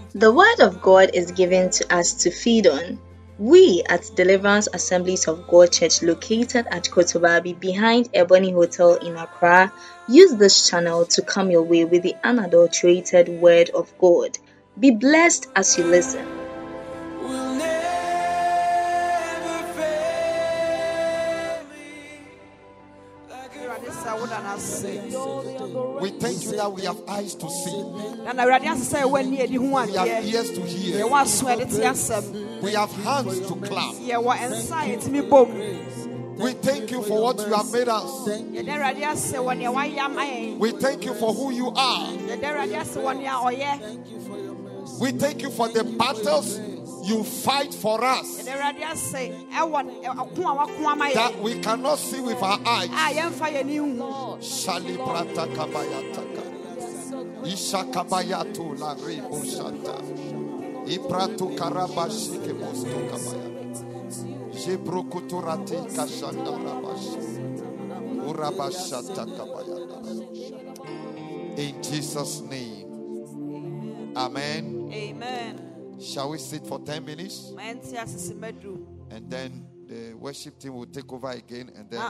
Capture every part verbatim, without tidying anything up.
The Word of God is given to us to feed on. We at Deliverance Assemblies of God Church, located at Kotobabi behind Ebony Hotel in Accra, use this channel to come your way with the unadulterated Word of God. Be blessed as you listen. We thank you that we have eyes to see. We have ears to hear. We have hands to clap. We thank you for what you have made us. We thank you for who you are. We thank you for the battles you fight for us that we cannot see with our eyes. Shalibrata kabayataka. Ishakabayatu la reboshata. Ibratu karabashike mosto kabaya. Jebrokuturati kashanda rabash. Urabashata kabayata. In Jesus' name. Amen. Amen. Shall we sit for ten minutes? And then the worship team will take over again. And then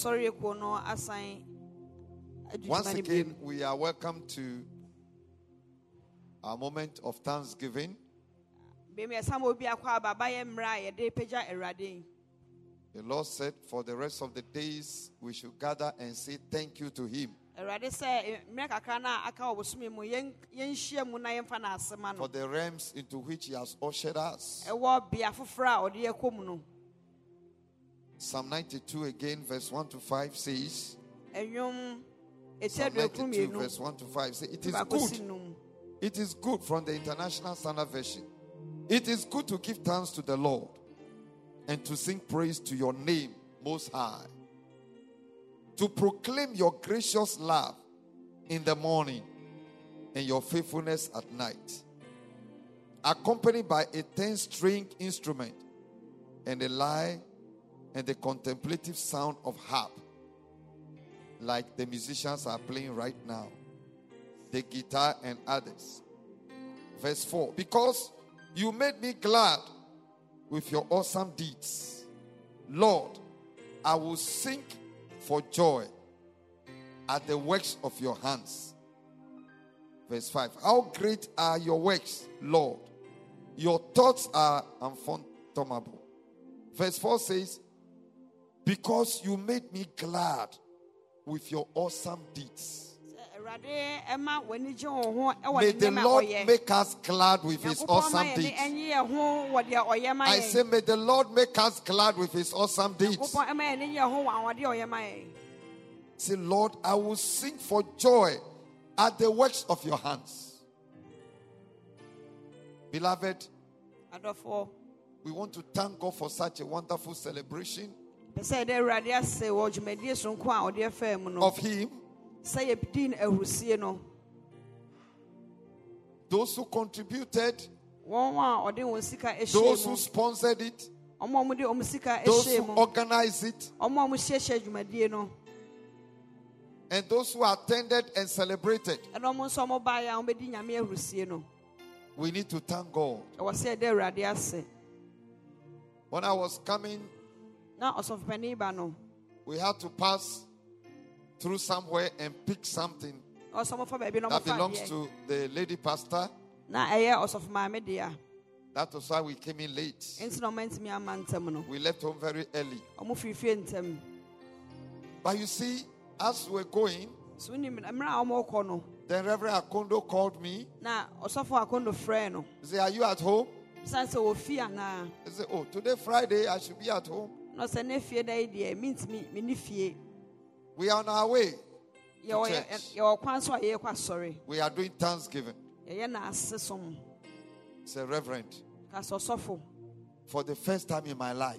once again, we are welcome to our moment of thanksgiving. The Lord said for the rest of the days, we should gather and say thank you to Him. For the realms into which He has ushered us. Psalm ninety-two again, verse one to five says, Psalm ninety-two, verse one to five says, it is good. It is good from the International Standard Version. It is good to give thanks to the Lord and to sing praise to your name, Most High. To proclaim your gracious love in the morning and your faithfulness at night, accompanied by a ten-string instrument and a lyre and the contemplative sound of harp, like the musicians are playing right now, the guitar and others. Verse four, because you made me glad with your awesome deeds, Lord, I will sing for joy at the works of your hands. Verse five. How great are your works, Lord? Your thoughts are unfathomable. Verse four says, because you made me glad with your awesome deeds. May the Lord make us glad with His awesome deeds. I say, may the Lord make us glad with His awesome deeds. Say, Lord, I will sing for joy at the works of your hands. Beloved, we want to thank God for such a wonderful celebration of Him. Those who contributed, those who sponsored it, those who organized it, and those who attended and celebrated. We need to thank God. When I was coming, we had to pass through somewhere and pick something that belongs to the lady pastor. That was why we came in late. We left home very early. But you see, as we were going, then Reverend Akondo called me. He said, are you at home? He said, oh, today Friday, I should be at home. We are on our way to church. We are doing Thanksgiving. Say, Reverend, for the first time in my life,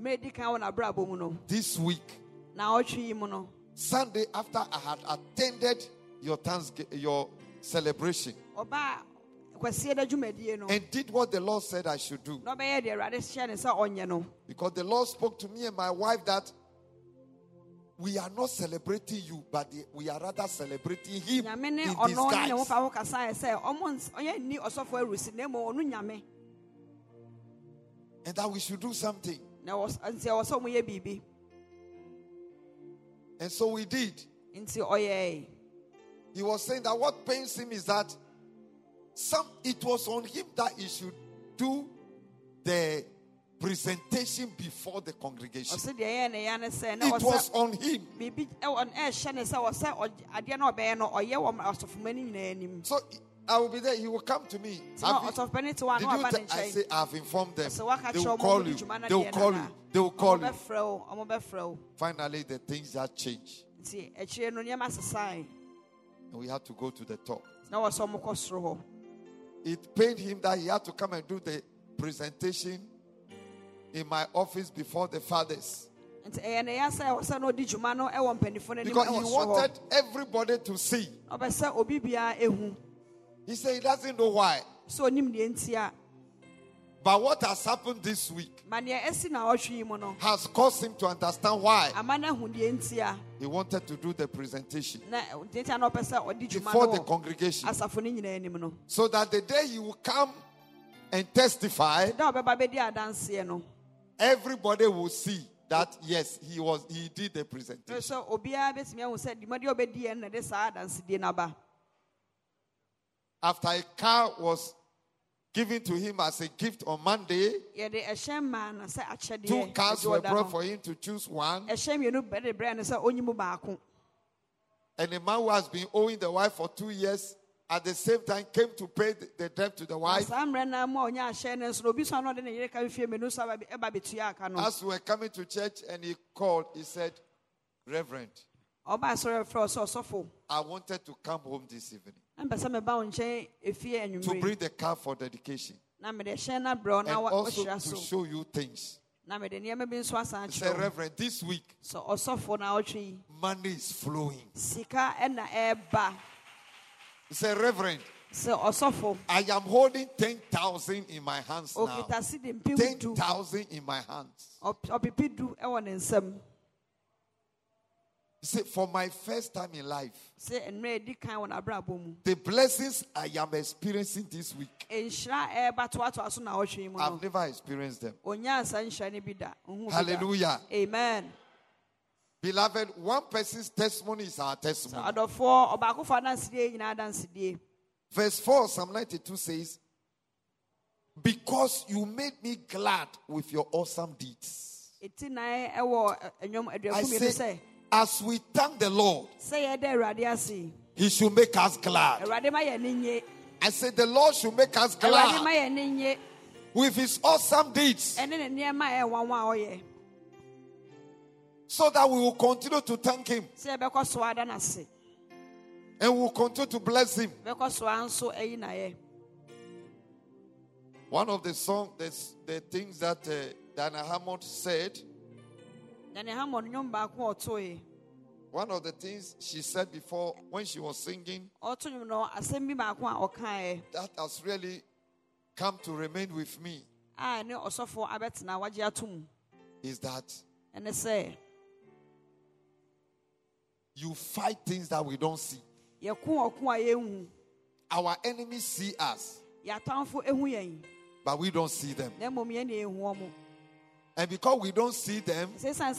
this week, Sunday after I had attended your Thanksgiving, your celebration, and did what the Lord said I should do. Because the Lord spoke to me and my wife that we are not celebrating you, but we are rather celebrating him in disguise. And that we should do something. And so we did. He was saying that what pains him is that some it was on him that he should do the presentation before the congregation. It was on him. So I will be there. He will come to me. Have you, did you t- I say I have informed them. They will call you. They will call you. They will call you. Finally, the things that change. And we had to go to the top. It pained him that he had to come and do the presentation in my office before the fathers. Because he wanted everybody to see. He said he doesn't know why. But what has happened this week has caused him to understand why he wanted to do the presentation before the congregation. So that the day he will come and testify, everybody will see that yes, he was he did the presentation. After a car was given to him as a gift on Monday, two cars were brought for him to choose one. And a man who has been owing the wife for two years at the same time came to pay the, the debt to the wife. As we were coming to church and he called, he said, Reverend, I wanted to come home this evening to bring the car for dedication and also to show you things. He said, Reverend, this week money is flowing. He said, Reverend, I am holding ten thousand in my hands now. ten thousand in my hands. He said, for my first time in life, the blessings I am experiencing this week, I've never experienced them. Hallelujah. Amen. Beloved, one person's testimony is our testimony. Verse four, Psalm ninety-two says, because you made me glad with your awesome deeds. I say, as we thank the Lord, He should make us glad. I said, the Lord should make us glad with His awesome deeds, so that we will continue to thank Him and we will continue to bless Him. One of the songs, the things that uh, Dana Hammond said, one of the things she said before when she was singing, that has really come to remain with me, is that you fight things that we don't see. Our enemies see us, but we don't see them. And because we don't see them,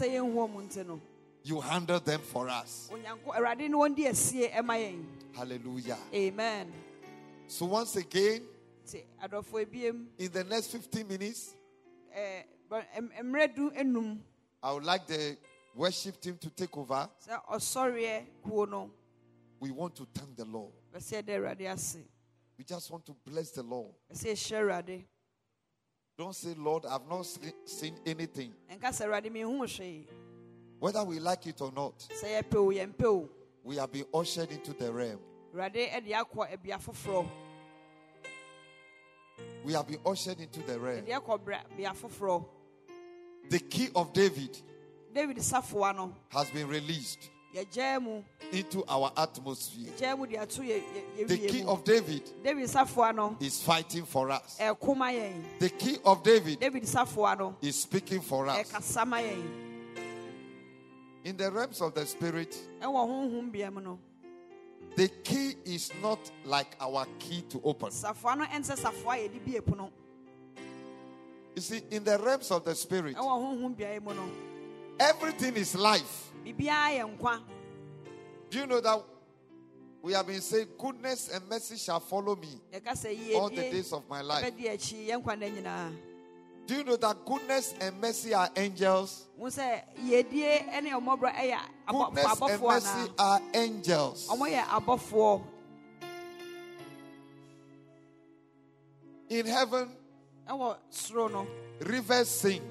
you handle them for us. Hallelujah. Amen. So once again, in the next fifteen minutes, I would like the worship team to take over. We want to thank the Lord. We just want to bless the Lord. Don't say, Lord, I've not seen anything. Whether we like it or not, we have been ushered into the realm. We have been ushered into the realm. The key of David has been released into our atmosphere. The key of David is fighting for us. The key of David is speaking for us. In the realms of the spirit, the key is not like our key to open. You see, in the realms of the spirit, everything is life. Do you know that we have been saying goodness and mercy shall follow me all the days of my life? Do you know that goodness and mercy are angels? Goodness and mercy are angels. In heaven, rivers sing.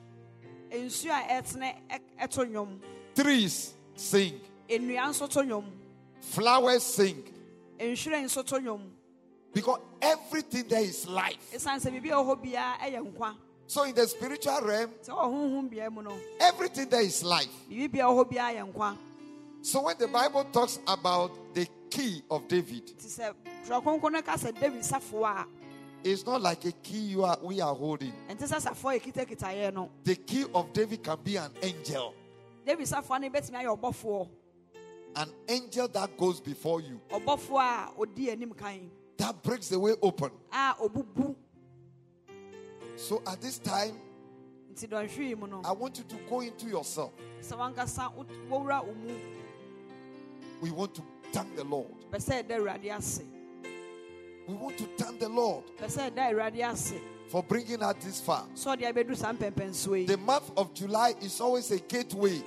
Trees sing. Flowers sing. Because everything there is life. So in the spiritual realm, everything there is life. So when the Bible talks about the key of David, it's not like a key you are, we are holding. The key of David can be an angel. An angel that goes before you. That breaks the way open. So at this time, I want you to go into yourself. We want to thank the Lord. We want to thank the Lord for bringing us this far. The month of July is always a gateway.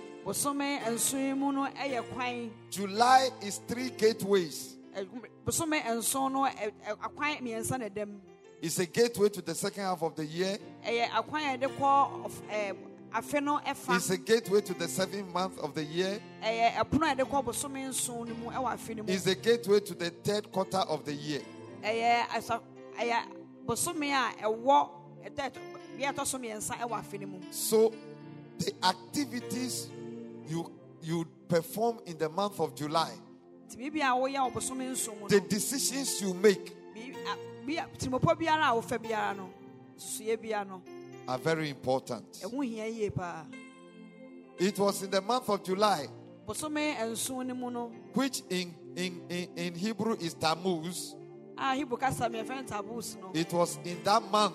July is three gateways. It's a gateway to the second half of the year. It's a gateway to the seventh month of the year. It's a gateway to the third quarter of the year. So the activities you you perform in the month of July, the decisions you make are very important. It was in the month of July, which in, in, in, in Hebrew is Tammuz. It was in that month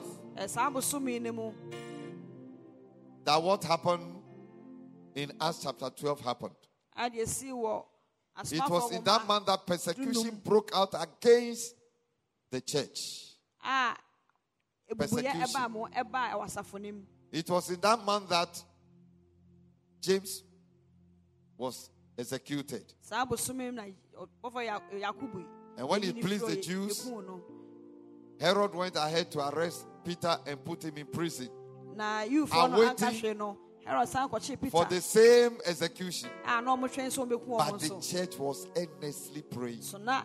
that what happened in Acts chapter twelve happened. It was in that month that persecution broke out against the church. Persecution. It was in that month that James was executed. And when he pleased the Jews, Herod went ahead to arrest Peter and put him in prison, awaiting for the same execution. But the church was earnestly praying.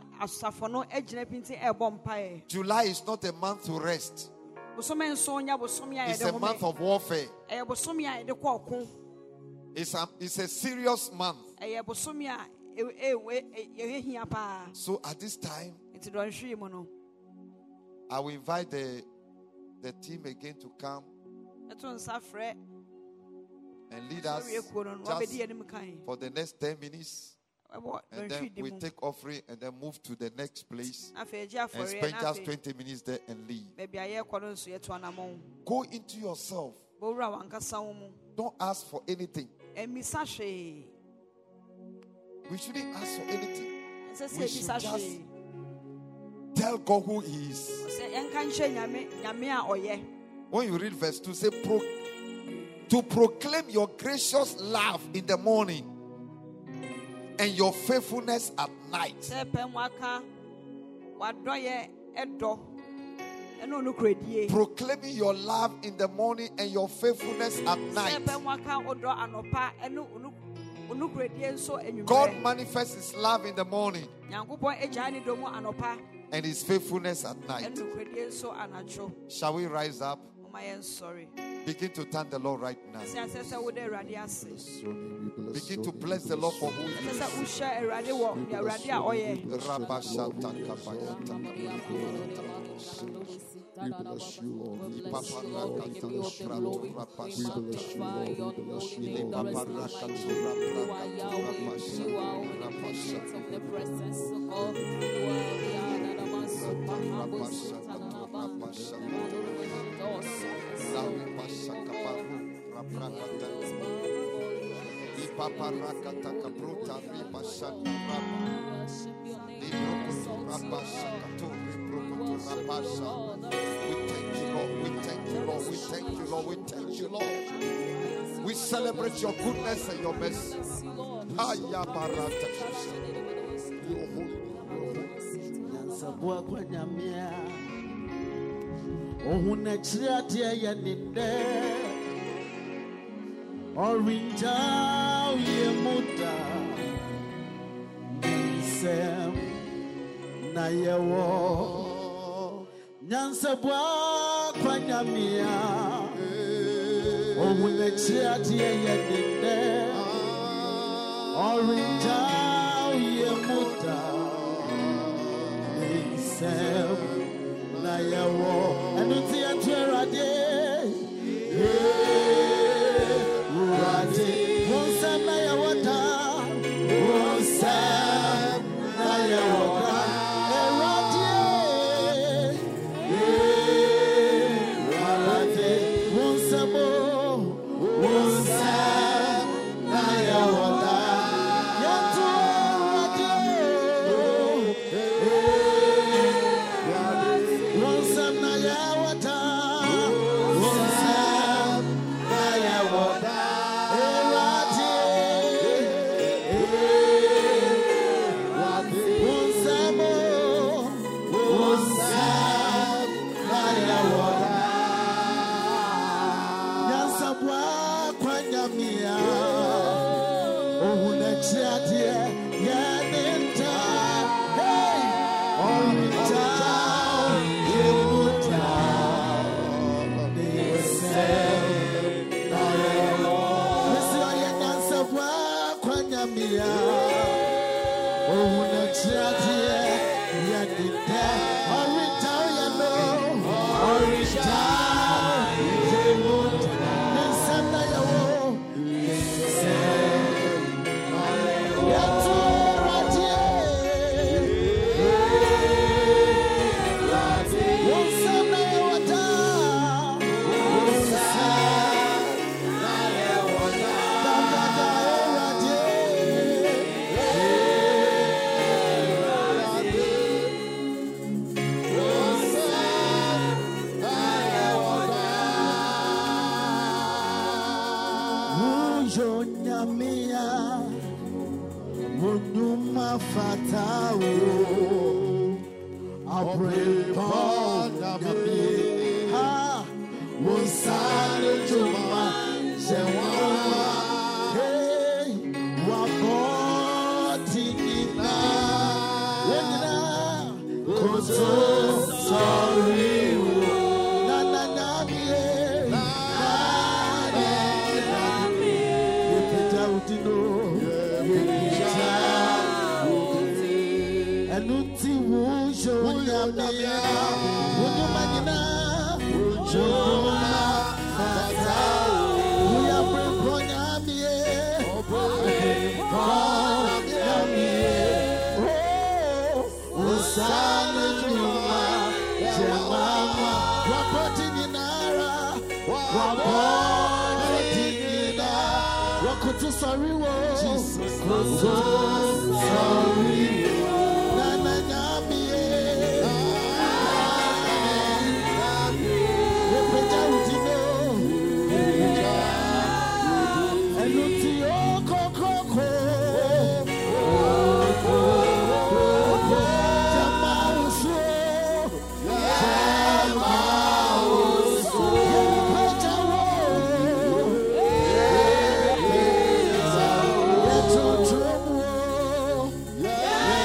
July is not a month to rest. It's a month of warfare. It's a, it's a serious month. So at this time, I will invite the, the team again to come and lead us just for the next ten minutes. And then we take offering and then move to the next place and spend just twenty minutes there and leave. Go into yourself. Don't ask for anything. We shouldn't ask for anything. We should just tell God who He is. When you read verse two, say, Pro- to proclaim your gracious love in the morning and your faithfulness at night. Proclaiming your love in the morning and your faithfulness at night. God manifests His love in the morning and His faithfulness at night. Shall we rise up? Begin to thank the Lord right now. Begin to bless the Lord for who He is. We bless you, Lord. We bless you, Lord. We bless you, Lord. We bless you, Lord. We bless you, Lord. You are in the presence of the presence of God. You are the we thank you, Lord. We thank you, Lord. We thank you, Lord. We thank you, Lord. We celebrate your goodness and your mercy. Your na yewo nyansa bwa kwanyamia ohune chiati yedinde orinja yemuta nisem na yewo enuti atwerade urade wonsam na yewota wonsam na yewota Yeah.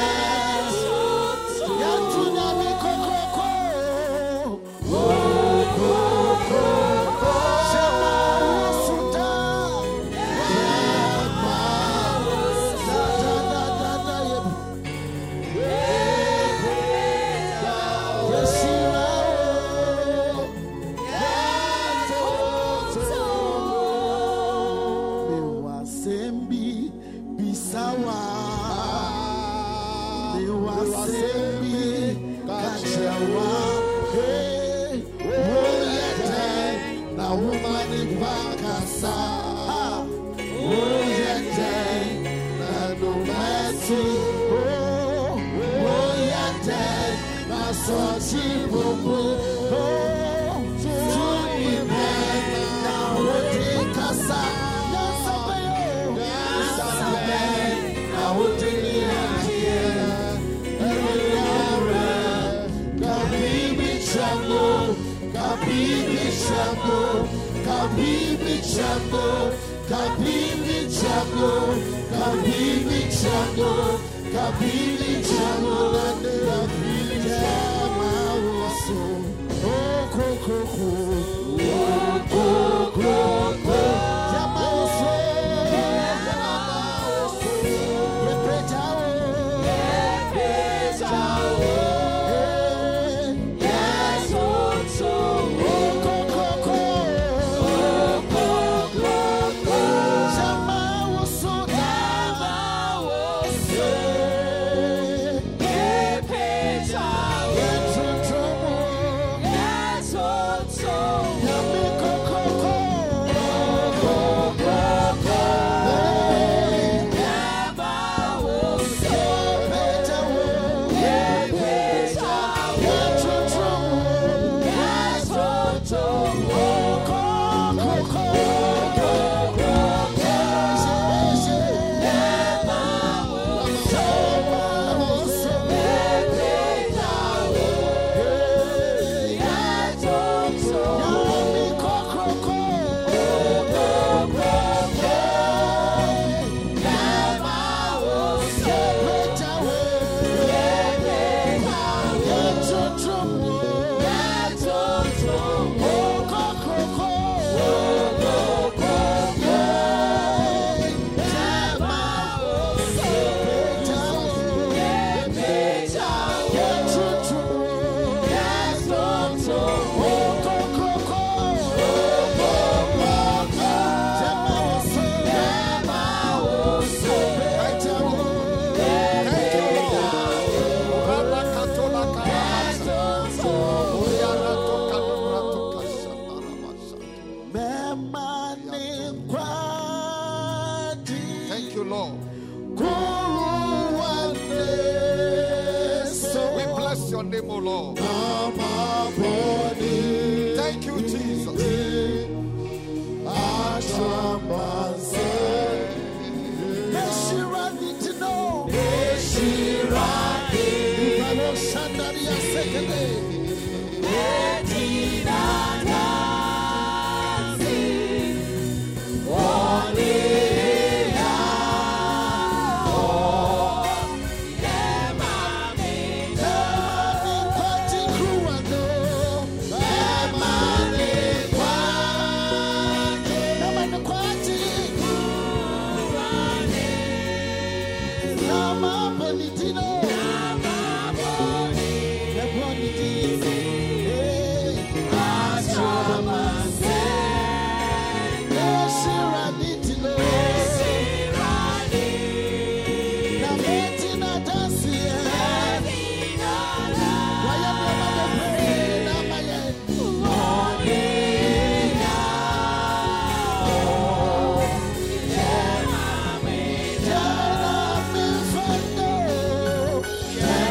Yeah.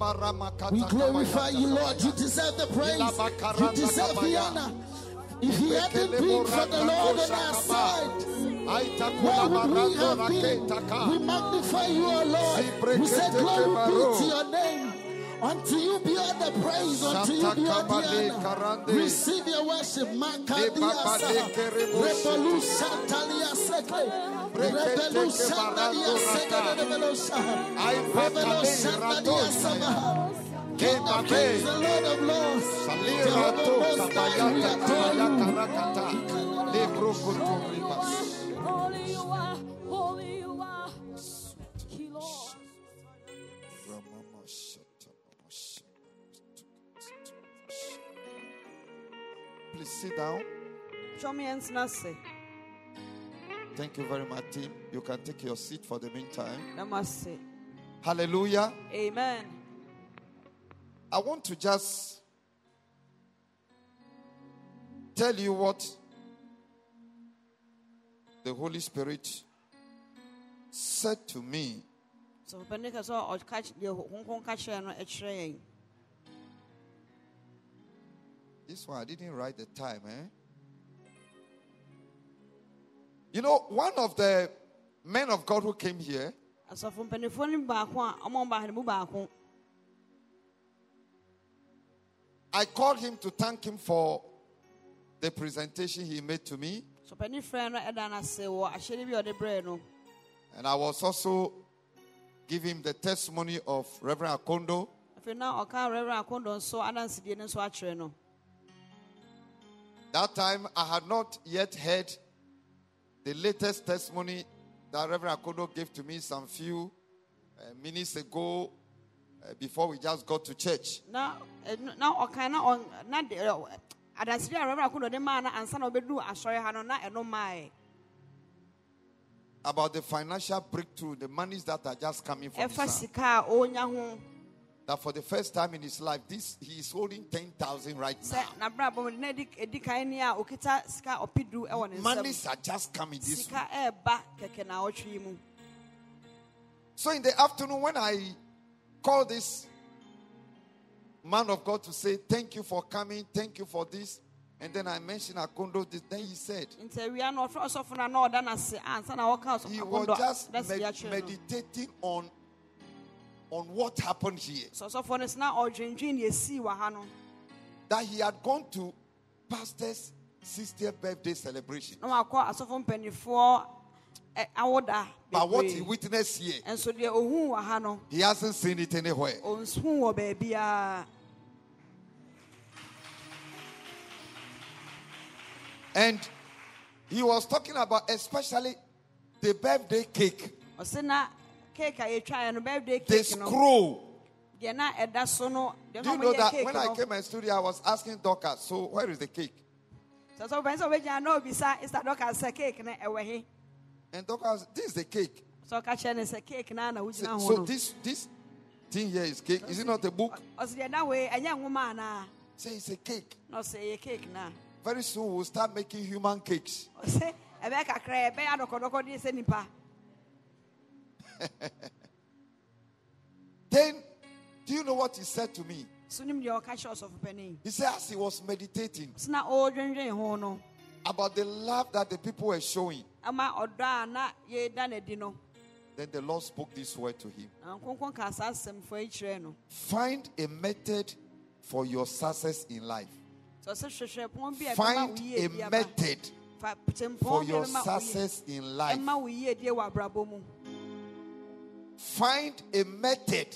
We glorify you, Lord. You deserve the praise. You deserve the honor. If he hadn't been for the Lord on our side, where would we have been? We magnify you, O Lord. We say glory be to your name. Unto you be all the praise, unto you be all the honor. Receive your worship. Makadiasa, Revolution Talia Seke, Revolution Talia Seke, Revolution Talia Seke. King of kings, the Lord of lords, Jehovah Most High, we adore you. Holy you are, holy you are. Please sit down. Thank you very much, team. You can take your seat for the meantime. Namaste. Hallelujah. Amen. I want to just tell you what the Holy Spirit said to me. This one, I didn't write the time, eh? You know, one of the men of God who came here, I called him to thank him for the presentation he made to me. And I was also giving him the testimony of Reverend Akondo. That time I had not yet heard the latest testimony that Reverend Akondo gave to me some few uh, minutes ago. Uh, before we just got to church. Now, now, okay, now on not the about the financial breakthrough, the monies that are just coming from his son. That for the first time in his life, this he is holding ten thousand right now. Monies are just coming this week. So in the afternoon, when I call this man of God to say thank you for coming, thank you for this, and then I mentioned Akondo. Then he said he was just med- meditating on on what happened here. That he had gone to pastor's sixtieth birthday celebration. But what he witnessed here, he hasn't seen it anywhere. And he was talking about especially the birthday cake. The scroll. Do you know that when I came in studio, I was asking Dorcas, so where is the cake? And Dorcas, this is the cake. So, so this this thing here is cake. Is it not a book? Say it's a cake. Very soon we'll start making human cakes. Then, do you know what he said to me? He said as he was meditating about the love that the people were showing, then the Lord spoke this word to him. Find a method for your success in life. Find a method for your success in life. Find a method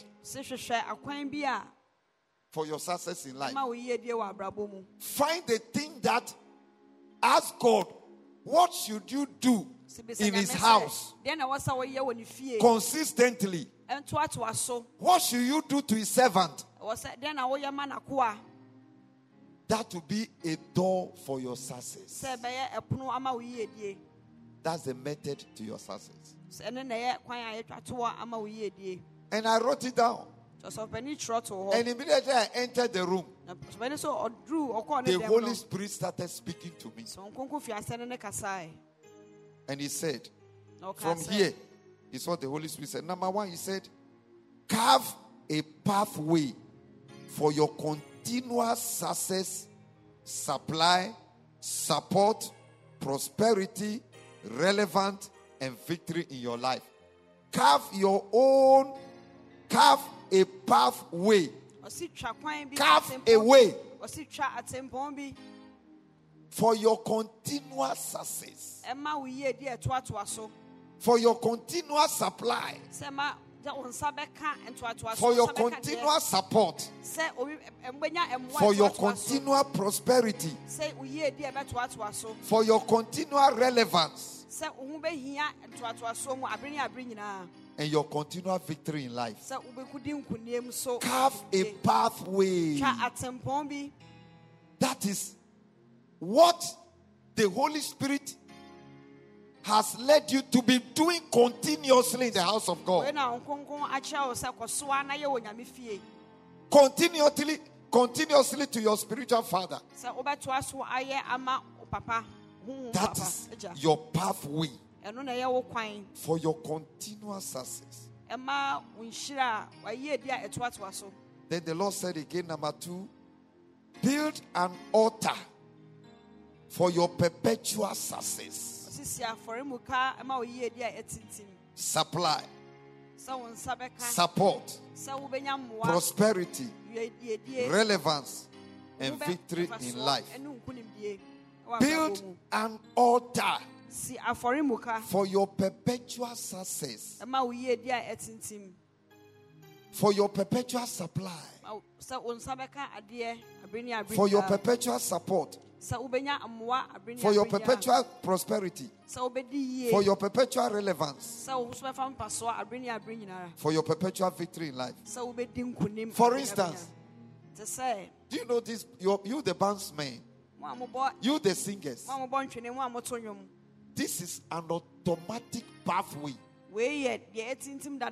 for your success in life. Find the thing that, ask God, what should you do in his house consistently? What should you do to his servant? That will be a door for your success. That's the method to your success. And I wrote it down. And immediately I entered the room, the Holy Spirit started speaking to me. And he said, from here, is what the Holy Spirit said. Number one, he said, carve a pathway for your continuous success, supply, support, prosperity, relevance, and victory in your life. Carve your own, carve a pathway. Carve a way for your continuous success, for your continuous supply, for your continuous support, for your continual prosperity, for your continual relevance, and your continual victory in life. Carve a pathway. That is what the Holy Spirit has led you to be doing continuously in the house of God. Continuously, continuously to your spiritual father. That is your pathway for your continuous success. Then the Lord said again, number two, build an altar for your perpetual success. Supply, support, prosperity, relevance, and victory in life. Build an altar for your perpetual success, for your perpetual supply, for your perpetual support, for your perpetual prosperity, for your perpetual relevance, for your perpetual victory in life. For instance, do you know this? You, you the bandsmen, you the singers, this is an automatic pathway. It's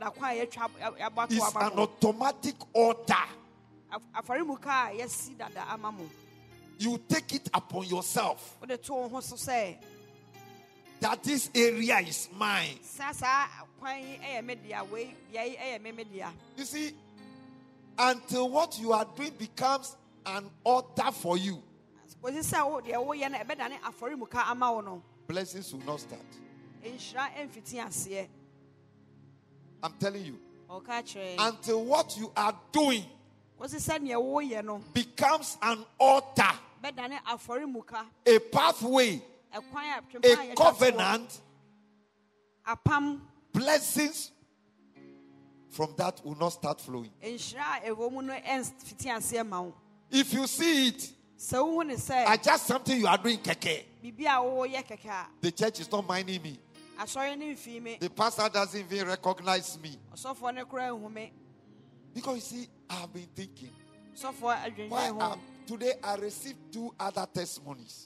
an automatic altar. You take it upon yourself that this area is mine. You see, until what you are doing becomes an altar for you, blessings will not start. I'm telling you, until what you are doing becomes an altar, a pathway, a covenant, blessings from that will not start flowing. If you see it as just something you are doing, keke, the church is not minding me, the pastor doesn't even recognize me. Because you see, I've been thinking, why um, today I received two other testimonies.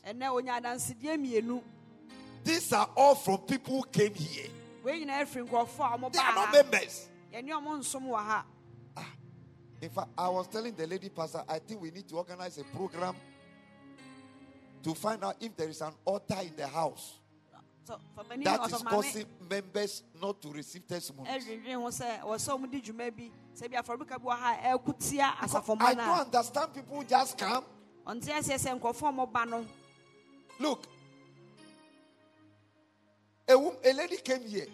These are all from people who came here. They are not members. Ah, in fact, I was telling the lady pastor, I think we need to organize a program to find out if there is an altar in the house that is causing members not to receive testimonies. I don't understand people just come. Look, a, woman, a lady came here,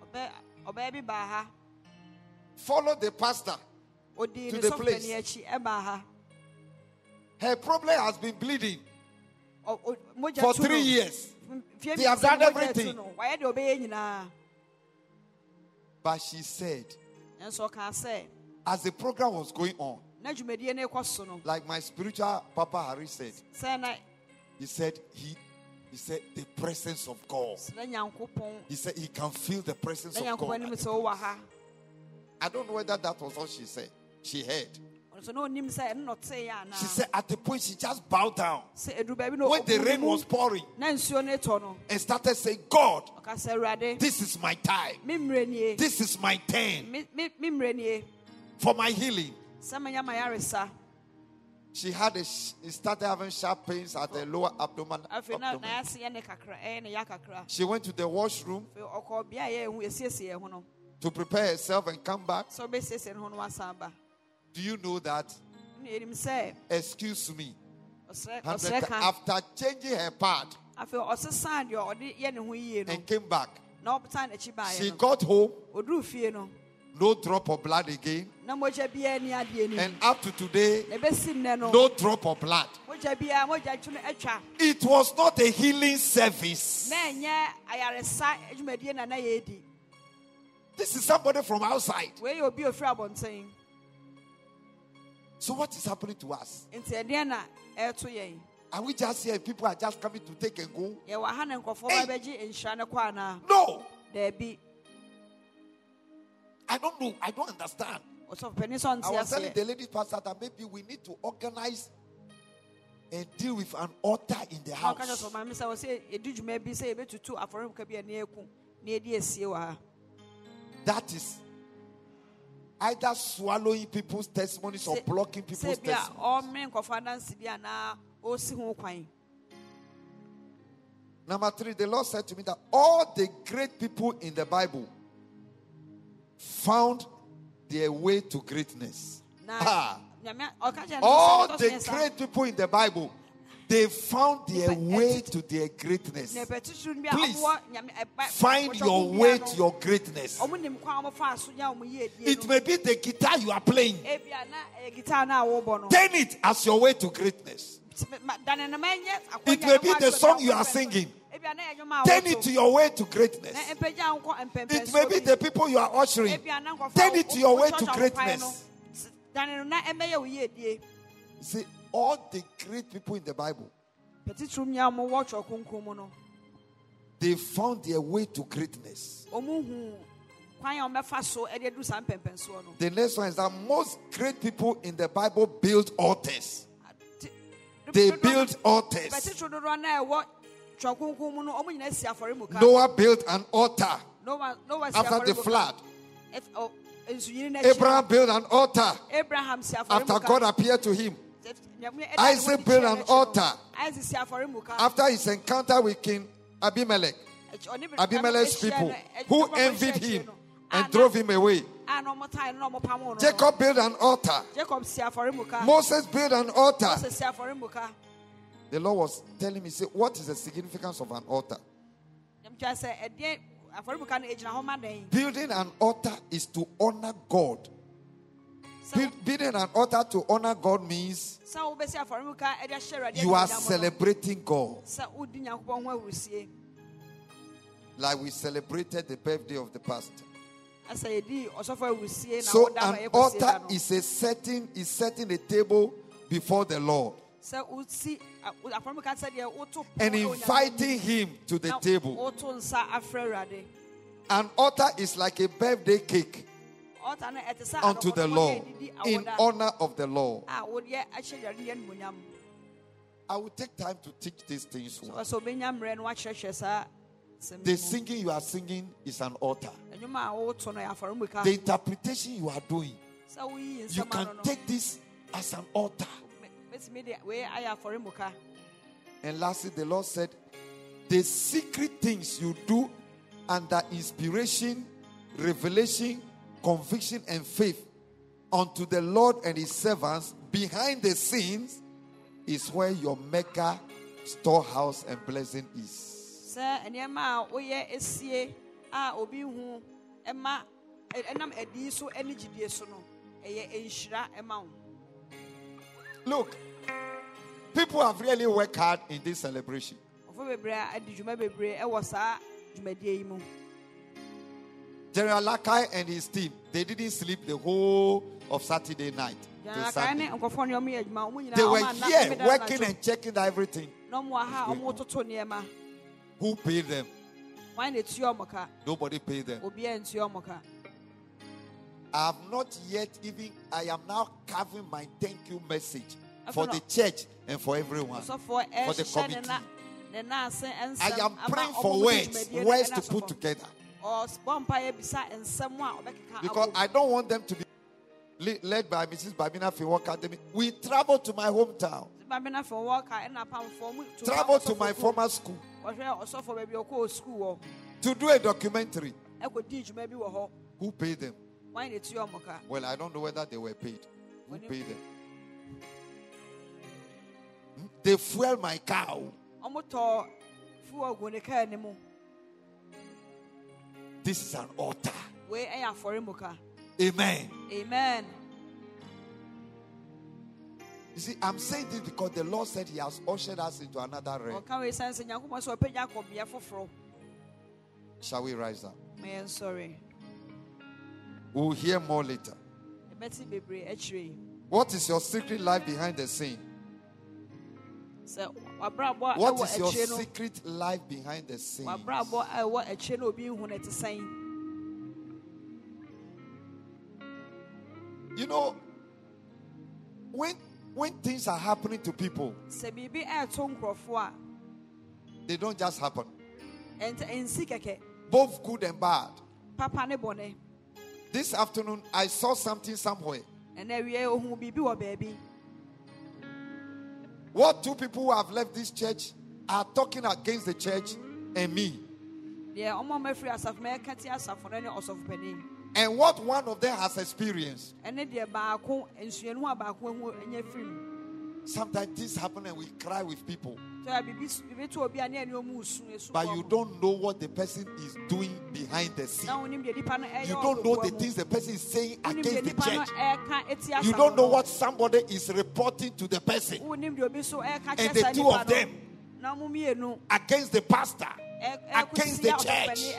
followed the pastor to the place. Her problem has been bleeding for three years. They have done everything. But she said, as the program was going on, like my spiritual Papa Harry said, he said he he said the presence of God. He said he can feel the presence of God. I don't know whether that was what she said. She heard. She said at the point she just bowed down when the rain was pouring and started saying, God, this is my time. This is my turn for my healing. She had a, she started having sharp pains at the lower abdomen. abdomen. She went to the washroom to prepare herself and come back. Do you know that? Excuse me. After changing her part and came back, she got home, no drop of blood again. And up to today, no drop of blood. It was not a healing service. This is somebody from outside. So what is happening to us? Are we just here and people are just coming to take and go? Hey. No. I don't know. I don't understand. I was telling the lady pastor that maybe we need to organize and deal with an altar in the house. That is either swallowing people's testimonies or blocking people's testimonies. Number three, the Lord said to me that all the great people in the Bible found their way to greatness. Ah. All the great people in the Bible, they found their way to their greatness. Please, find your way to your greatness. It may be the guitar you are playing. Turn it as your way to greatness. It may be the song you are singing. Turn it to your way to greatness. It may be the people you are ushering. Turn it to your way to greatness. See, all the great people in the Bible, they found their way to greatness. The next one is that most great people in the Bible built altars. They built altars. Noah built an altar after the flood. Abraham built an altar after God appeared to him. Isaac built an altar after his encounter with King Abimelech. Abimelech's people who envied him and drove him away. Jacob built an altar. Moses built an altar. The Lord was telling me, say, what is the significance of an altar? Building an altar is to honor God. Building an altar to honor God means you are celebrating God. Like we celebrated the birthday of the pastor. So an altar is a setting, is setting a table before the Lord and inviting him to the table. An altar is like a birthday cake unto the Lord in honor of the Lord. I will take time to teach these things. The singing you are singing is an altar. The interpretation you are doing, you can take this as an altar. And lastly, the Lord said, the secret things you do under inspiration, revelation, conviction, and faith unto the Lord and his servants behind the scenes is where your mega storehouse and blessing is. Look, people have really worked hard in this celebration. General Lakai and his team, they didn't sleep the whole of Saturday night. They were here working and checking everything. Who paid them? Nobody paid them. I have not yet even, I am now carving my thank you message for the church and for everyone, for the committee. I am praying for words, words to put together. Because I don't want them to be led by Missus Babina Fiwo Academy. We travel to my hometown. Travel to my former school to do a documentary. Who paid them? Well, I don't know whether they were paid. Who paid them? They fuel my cow. This is an altar. Amen. Amen. You see, I'm saying this because the Lord said He has ushered us into another realm. Shall we rise up? I'm sorry. We'll hear more later. What is your secret life behind the scene? What is your secret life behind the scene? You know, when when things are happening to people, they don't just happen. Both good and bad. This afternoon, I saw something somewhere. What two people who have left this church are talking against the church and me. And what one of them has experienced. Sometimes this happens and we cry with people. But you don't know what the person is doing behind the scene. You don't know the things the person is saying against the church. You don't know what somebody is reporting to the person. And the two of them against the pastor, against the church.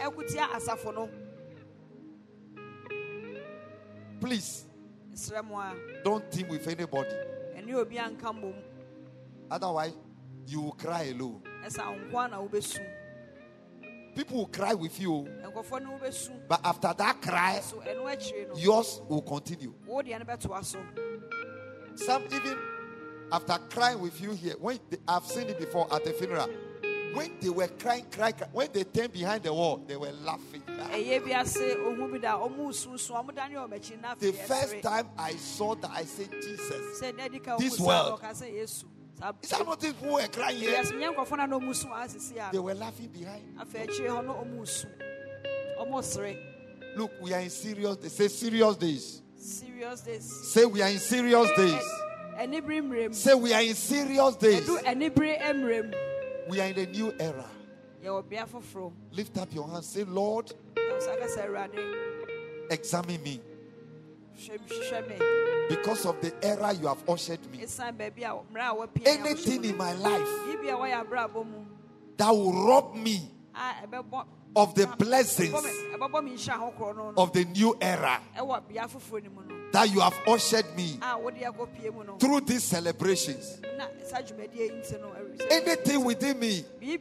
Please, don't team with anybody. Otherwise, you will cry alone. People will cry with you, but after that cry, yours will continue. Some even after crying with you here, when they, I've seen it before at the funeral, when they were crying, crying, crying, when they turned behind the wall, they were laughing. The first time I saw that, I said, Jesus, this world. Some of these people were crying here. They were laughing behind. Look, we are in serious days. Say serious days. Serious days. Say we are in serious days. Say we are in serious days. We are in a new era. Lift up your hands. Say, Lord, examine me. Because of the era you have ushered me. Anything in my life that will rob me of the blessings of the new era that you have ushered me through these celebrations. Anything within me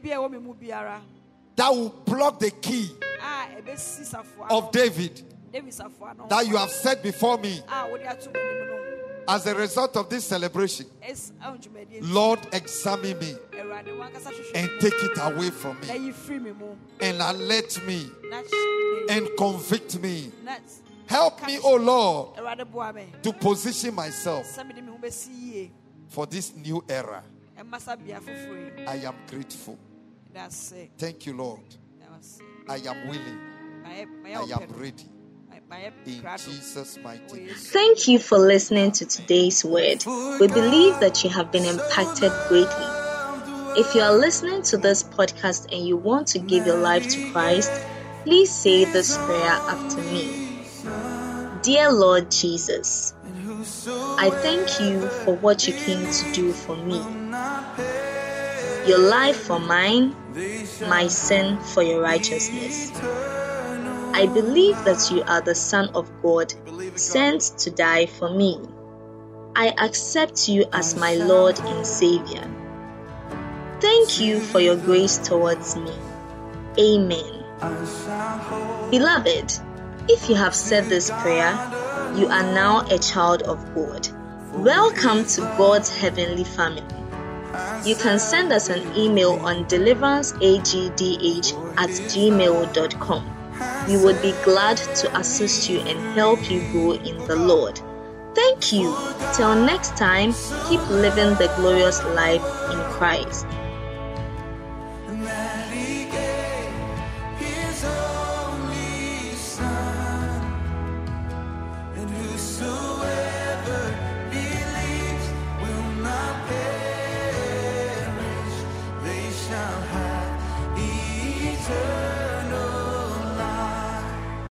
that will block the key of David that you have set before me as a result of this celebration, Lord, examine me and take it away from me and alert me and convict me. Help me, oh Lord, to position myself for this new era. I am grateful. Thank you, Lord. I am willing. I am ready. In Jesus' mighty name. Thank you for listening to today's word. We believe that you have been impacted greatly. If you are listening to this podcast and you want to give your life to Christ, please say this prayer after me. Dear Lord Jesus, I thank you for what you came to do for me. Your life for mine, my sin for your righteousness. I believe that you are the Son of God, sent to die for me. I accept you as my Lord and Savior. Thank you for your grace towards me. Amen. Beloved, if you have said this prayer, you are now a child of God. Welcome to God's heavenly family. You can send us an email on deliveranceagdh at gmail dot com. We would be glad to assist you and help you grow in the Lord. Thank you. Till next time, keep living the glorious life in Christ. So